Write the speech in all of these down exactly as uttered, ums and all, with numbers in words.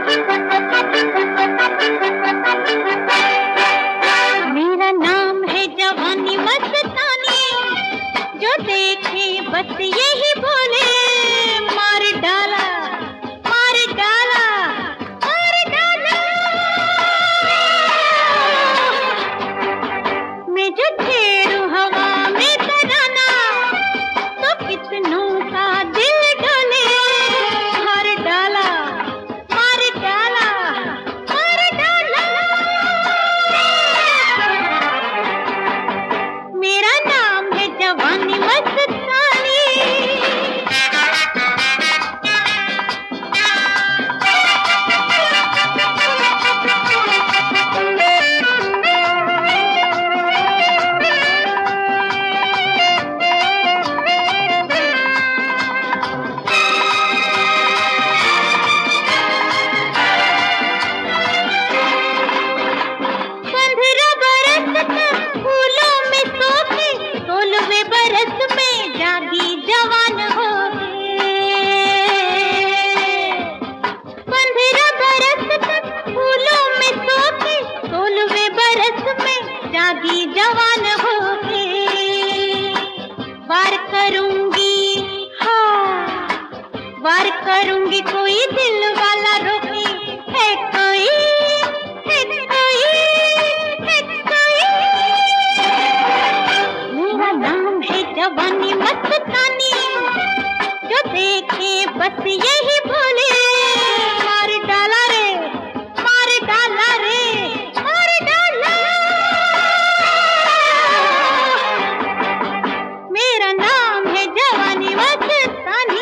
मेरा नाम है जवानी मस्तानी, जो देखे बस यही बोले मार डाला, मार डाला, मार डाला। मैं जो छेड़ू हवा में तराना, तो कितनों का दिल डोले मार डाला, मार डाला, मार डाला। मेरा नाम है जवानी मस्तानी। पंद्रह बरस तक फूलों में सोखे, सोलहवें बरस में जागी जवान हो गए। पंद्रह बरस तक फूलों में सोखे, सोलहवें बरस में जागी जवान हो गए। वार करूंगी, हाँ वार करूंगी, कोई दिल वाला रोके है कोई, है कोई, है कोई। मेरा नाम है जवानी मस्तानी, जो देखे बस यही बोले मार डाला रे, मार डाला रे, मार डाला। मेरा नाम है जवानी मस्तानी।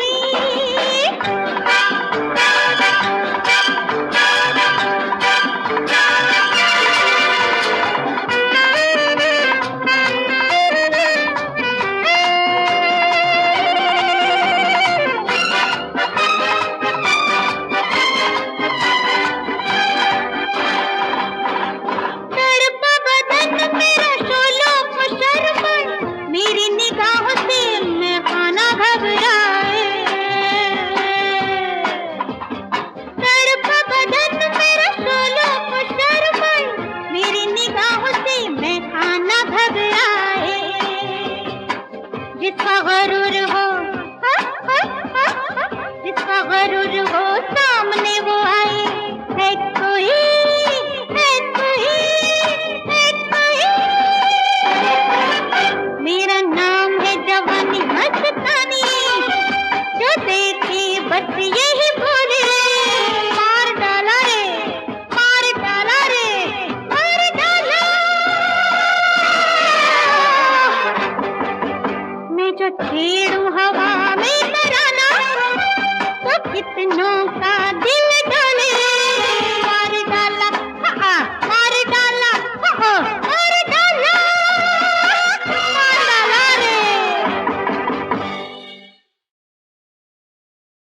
तड़पा बदन मेरा शोलों को शर्मन, मेरी निगाहों से मैं खाना घबराए। तड़पा बदन मेरा शोलों को शर्मन, मेरी निगाहों से मैं खाना घबराए। जिसका गरूर हो, हा, हा, हा, हा, जिसका गरूर हो सामने वो आए, है कोई, है कोई, है कोई। मेरा नाम है जवानी मस्तानी, जो देखे बस यही बोले मार डाला रे, मार डाला रे, मार डाला। मैं जो छेड़ू हवा में तराना, तो कितनों का दिल